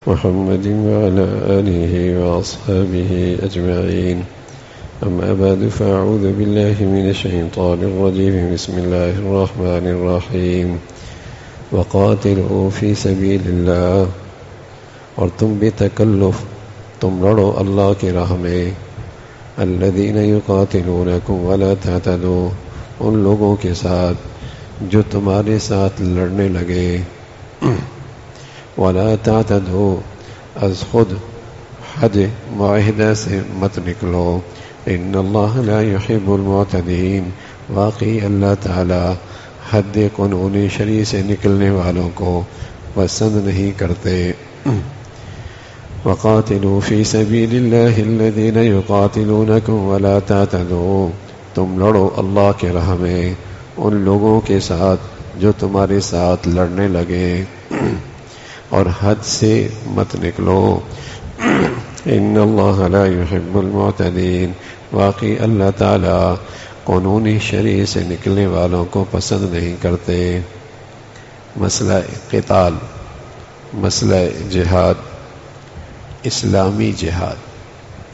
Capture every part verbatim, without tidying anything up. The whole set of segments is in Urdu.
محمد وعلى آله وأصحابه أجمعين. أما بعد فأعوذ بالله من الشيطان الرجيم. بسم الله الرحمن الرحيم. وقاتلوا في سبيل الله. اور تم بے تکلف تم لڑو اللہ کی راہ میں. الذين يقاتلونكم ولا تعتدوا. ان لوگوں کے ساتھ جو تمہارے ساتھ لڑنے لگے. ولا تعتدوا. از خود حد معاہدہ سے مت نکلو. ان اللہ لا يحب المعتدین. واقعی اللہ تعالی حد قانون شرعی سے نکلنے والوں کو پسند نہیں کرتے. وقاتلوا فی سبیل اللہ الذین یقاتلونکم ولا تعتدوا. تم لڑو اللہ کے راہ میں ان لوگوں کے ساتھ جو تمہارے ساتھ لڑنے لگے اور حد سے مت نکلو. ان اللہ لا يحب المعتدین. واقعی اللہ تعالی قانونی شرع سے نکلنے والوں کو پسند نہیں کرتے. مسئلہ قتال، مسئلہ جہاد، اسلامی جہاد،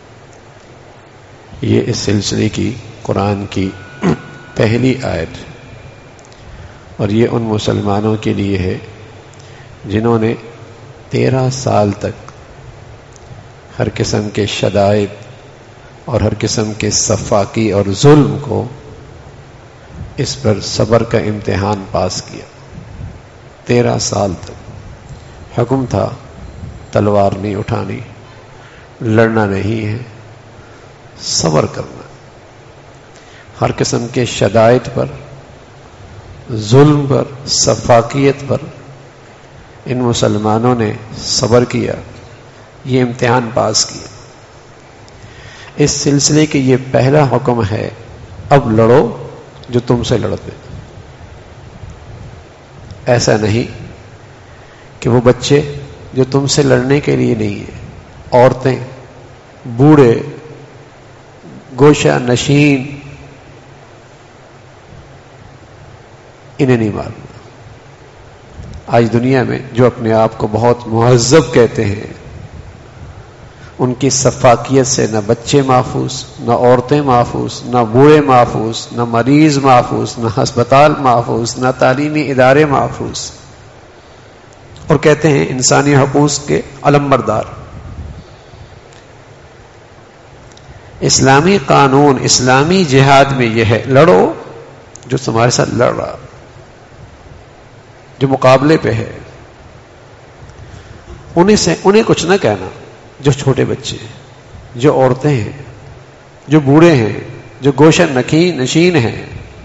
یہ اس سلسلے کی قرآن کی پہلی آیت، اور یہ ان مسلمانوں کے لیے ہے جنہوں نے تیرہ سال تک ہر قسم کے شدائد اور ہر قسم کے سفاکی اور ظلم کو اس پر صبر کا امتحان پاس کیا. تیرہ سال تک حکم تھا تلوار نہیں اٹھانی، لڑنا نہیں ہے، صبر کرنا. ہر قسم کے شدائد پر، ظلم پر، سفاکیت پر ان مسلمانوں نے صبر کیا، یہ امتحان پاس کیا. اس سلسلے کے یہ پہلا حکم ہے، اب لڑو جو تم سے لڑتے. ایسا نہیں کہ وہ بچے جو تم سے لڑنے کے لیے نہیں ہیں، عورتیں، بوڑھے، گوشہ نشین، انہیں نہیں مارنا. آج دنیا میں جو اپنے آپ کو بہت مہذب کہتے ہیں، ان کی سفاکیت سے نہ بچے محفوظ، نہ عورتیں محفوظ، نہ بوڑھے محفوظ، نہ مریض محفوظ، نہ ہسپتال محفوظ، نہ تعلیمی ادارے محفوظ، اور کہتے ہیں انسانی حقوق کے علمبردار. اسلامی قانون، اسلامی جہاد میں یہ ہے، لڑو جو تمہارے ساتھ لڑ رہا، جو مقابلے پہ ہے. انہیں سے انہیں کچھ نہ کہنا جو چھوٹے بچے ہیں، جو عورتیں ہیں، جو بوڑھے ہیں، جو گوشہ نشین ہیں،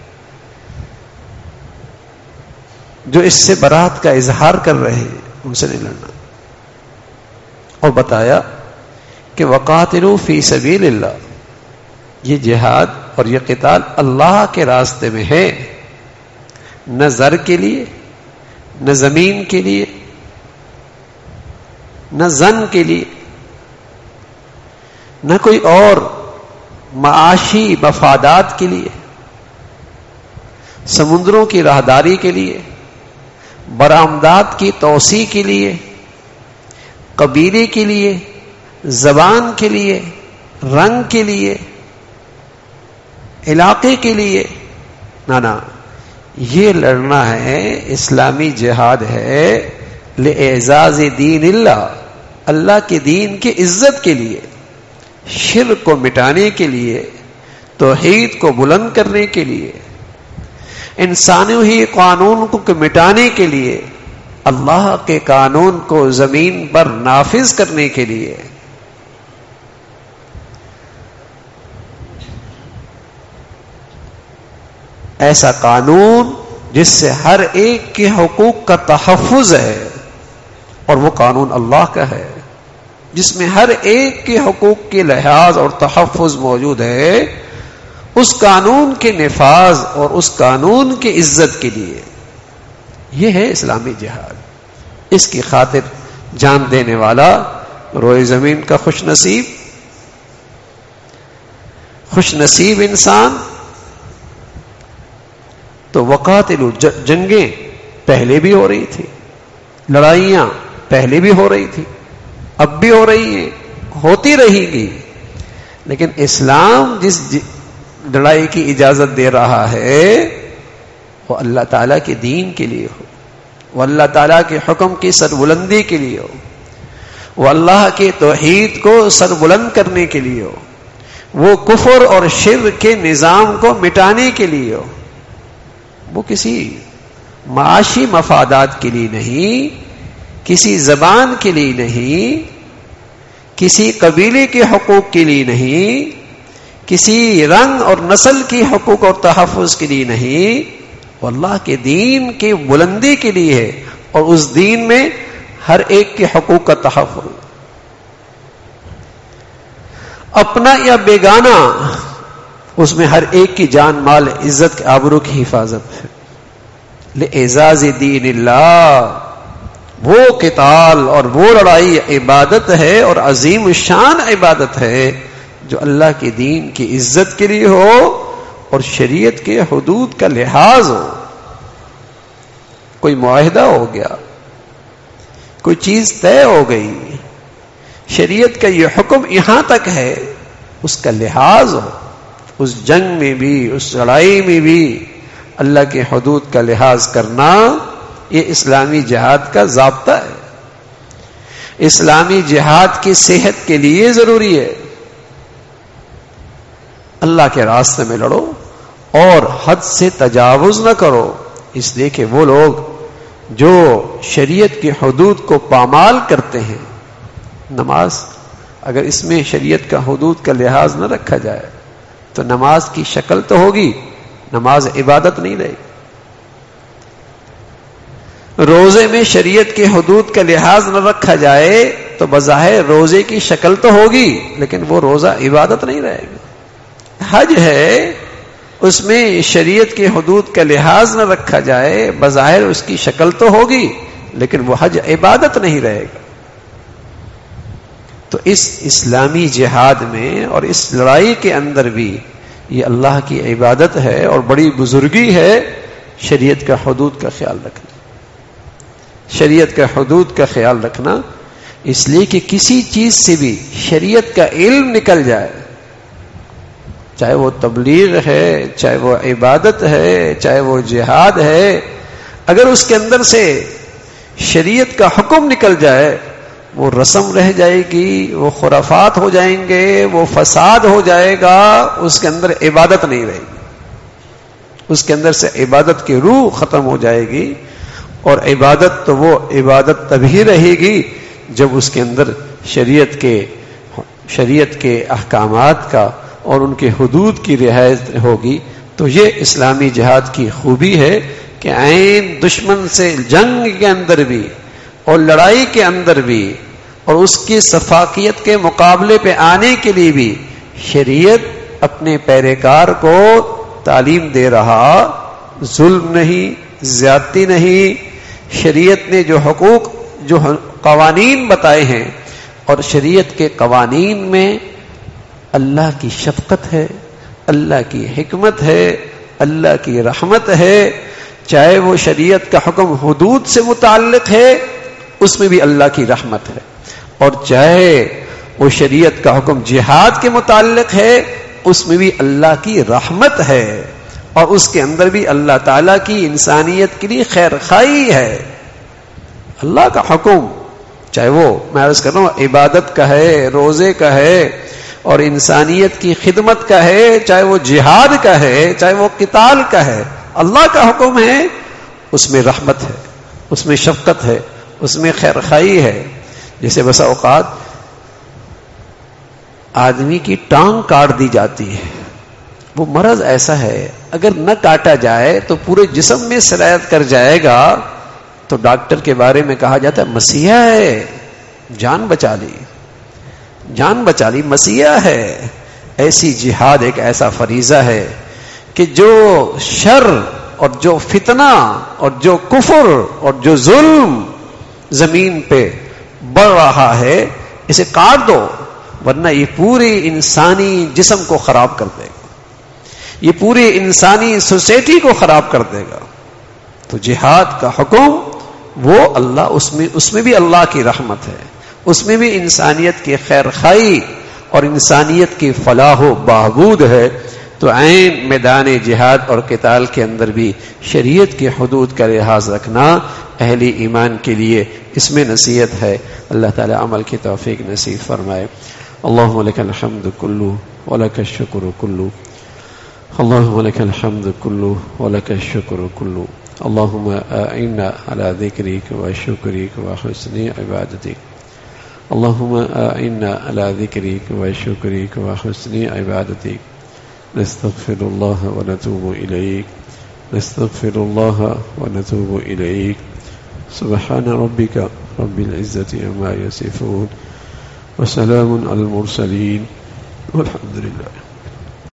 جو اس سے برات کا اظہار کر رہے ہیں، ان سے نہیں لڑنا. اور بتایا کہ وقاتلوا فی سبیل اللہ. یہ جہاد اور یہ قتال اللہ کے راستے میں ہے، نہ زر کے لیے، نہ زمین کے لیے، نہ زن کے لیے، نہ کوئی اور معاشی مفادات کے لیے، سمندروں کی راہداری کے لیے، برآمدات کی توسیع کے لیے، قبیلے کے لیے، زبان کے لیے، رنگ کے لیے، علاقے کے لیے. نہ نہ، یہ لڑنا ہے، اسلامی جہاد ہے لِإِعْزَازِ دین اللہ، اللہ کے دین کی عزت کے لیے، شرک کو مٹانے کے لیے، توحید کو بلند کرنے کے لیے، انسانی ہی قانون کو مٹانے کے لیے، اللہ کے قانون کو زمین پر نافذ کرنے کے لیے. ایسا قانون جس سے ہر ایک کے حقوق کا تحفظ ہے، اور وہ قانون اللہ کا ہے جس میں ہر ایک کے حقوق کے لحاظ اور تحفظ موجود ہے. اس قانون کے نفاذ اور اس قانون کی عزت کے لیے یہ ہے اسلامی جہاد. اس کی خاطر جان دینے والا روئے زمین کا خوش نصیب خوش نصیب انسان. تو وقاتلو، جنگیں پہلے بھی ہو رہی تھی، لڑائیاں پہلے بھی ہو رہی تھی، اب بھی ہو رہی ہیں، ہوتی رہے گی، لیکن اسلام جس لڑائی کی اجازت دے رہا ہے وہ اللہ تعالیٰ کے دین کے لیے ہو، وہ اللہ تعالیٰ کے حکم کی سربلندی کے لیے ہو، وہ اللہ کے توحید کو سربلند کرنے کے لیے ہو، وہ کفر اور شرک کے نظام کو مٹانے کے لیے ہو، وہ کسی معاشی مفادات کے لیے نہیں، کسی زبان کے لیے نہیں، کسی قبیلے کے حقوق کے لیے نہیں، کسی رنگ اور نسل کی حقوق اور تحفظ کے لیے نہیں، وہ اللہ کے دین کی بلندی کے لیے ہے، اور اس دین میں ہر ایک کے حقوق کا تحفظ، اپنا یا بیگانہ، اس میں ہر ایک کی جان مال عزت کے آبرو کی حفاظت ہے۔ لِإِعْزَازِ دین اللہ، وہ قتال اور وہ لڑائی عبادت ہے اور عظیم الشان عبادت ہے جو اللہ کے دین کی عزت کے لیے ہو اور شریعت کے حدود کا لحاظ ہو۔ کوئی معاہدہ ہو گیا، کوئی چیز طے ہو گئی، شریعت کا یہ حکم یہاں تک ہے، اس کا لحاظ ہو، اس جنگ میں بھی، اس لڑائی میں بھی اللہ کے حدود کا لحاظ کرنا، یہ اسلامی جہاد کا ضابطہ ہے۔ اسلامی جہاد کی صحت کے لیے ضروری ہے۔ اللہ کے راستے میں لڑو اور حد سے تجاوز نہ کرو، اس لیے کہ وہ لوگ جو شریعت کی حدود کو پامال کرتے ہیں، نماز اگر اس میں شریعت کا حدود کا لحاظ نہ رکھا جائے تو نماز کی شکل تو ہوگی، نماز عبادت نہیں رہے گی۔ روزے میں شریعت کے حدود کا لحاظ نہ رکھا جائے تو بظاہر روزے کی شکل تو ہوگی لیکن وہ روزہ عبادت نہیں رہے گا۔ حج ہے، اس میں شریعت کے حدود کا لحاظ نہ رکھا جائے، بظاہر اس کی شکل تو ہوگی لیکن وہ حج عبادت نہیں رہے گا۔ تو اس اسلامی جہاد میں اور اس لڑائی کے اندر بھی یہ اللہ کی عبادت ہے اور بڑی بزرگی ہے شریعت کا حدود کا خیال رکھنا۔ شریعت کا حدود کا خیال رکھنا اس لیے کہ کسی چیز سے بھی شریعت کا علم نکل جائے، چاہے وہ تبلیغ ہے، چاہے وہ عبادت ہے، چاہے وہ جہاد ہے، اگر اس کے اندر سے شریعت کا حکم نکل جائے وہ رسم رہ جائے گی، وہ خرافات ہو جائیں گے، وہ فساد ہو جائے گا، اس کے اندر عبادت نہیں رہے گی، اس کے اندر سے عبادت کی روح ختم ہو جائے گی۔ اور عبادت تو وہ عبادت تبھی رہے گی جب اس کے اندر شریعت کے شریعت کے احکامات کا اور ان کے حدود کی رعایت ہوگی۔ تو یہ اسلامی جہاد کی خوبی ہے کہ عین دشمن سے جنگ کے اندر بھی اور لڑائی کے اندر بھی اور اس کی سفاکیت کے مقابلے پہ آنے کے لیے بھی شریعت اپنے پیروکار کو تعلیم دے رہا، ظلم نہیں، زیادتی نہیں۔ شریعت نے جو حقوق جو قوانین بتائے ہیں اور شریعت کے قوانین میں اللہ کی شفقت ہے، اللہ کی حکمت ہے، اللہ کی رحمت ہے، چاہے وہ شریعت کا حکم حدود سے متعلق ہے اس میں بھی اللہ کی رحمت ہے، اور چاہے وہ شریعت کا حکم جہاد کے متعلق ہے اس میں بھی اللہ کی رحمت ہے، اور اس کے اندر بھی اللہ تعالیٰ کی انسانیت کے لیے خیر خواہی ہے۔ اللہ کا حکم چاہے وہ میں عرض کر رہا ہوں عبادت کا ہے، روزے کا ہے اور انسانیت کی خدمت کا ہے، چاہے وہ جہاد کا ہے، چاہے وہ قتال کا ہے، اللہ کا حکم ہے، اس میں رحمت ہے، اس میں شفقت ہے، اس میں خیر خواہی ہے۔ جیسے بسا اوقات آدمی کی ٹانگ کاٹ دی جاتی ہے، وہ مرض ایسا ہے اگر نہ کاٹا جائے تو پورے جسم میں سرایت کر جائے گا، تو ڈاکٹر کے بارے میں کہا جاتا ہے مسیحا ہے، جان بچا لی، جان بچا لی، مسیحا ہے۔ ایسی جہاد ایک ایسا فریضہ ہے کہ جو شر اور جو فتنہ اور جو کفر اور جو ظلم زمین پہ بڑھ رہا ہے اسے کاٹ دو، ورنہ یہ پورے انسانی جسم کو خراب کر دے گا، یہ پوری انسانی سوسائٹی کو خراب کر دے گا۔ تو جہاد کا حکم وہ اللہ اس میں اس میں بھی اللہ کی رحمت ہے، اس میں بھی انسانیت کی خیر خواہی اور انسانیت کی فلاح و بہبود ہے. تو عین میدان جہاد اور قتال کے اندر بھی شریعت کی حدود کا لحاظ رکھنا اہل ایمان کے لیے اس میں نصیحت ہے. اللہ تعالی عمل کی توفیق نصیب فرمائے. اللہم لک الحمد کلہ ولک الشکر کلہ، اللہم لک الحمد کلہ ولک الشکر کلہ، اللہم اعنا علی ذکرک و شکرک و حسن عبادتک، اللہم اعنا علی ذکرک و شکرک و حسن عبادتک. نستغفر اللہ ونتوب الیک، نستغفر اللہ ونتوب الیک. سبحان ربک رب العزة عما یصفون وسلام علی المرسلین والحمد للہ.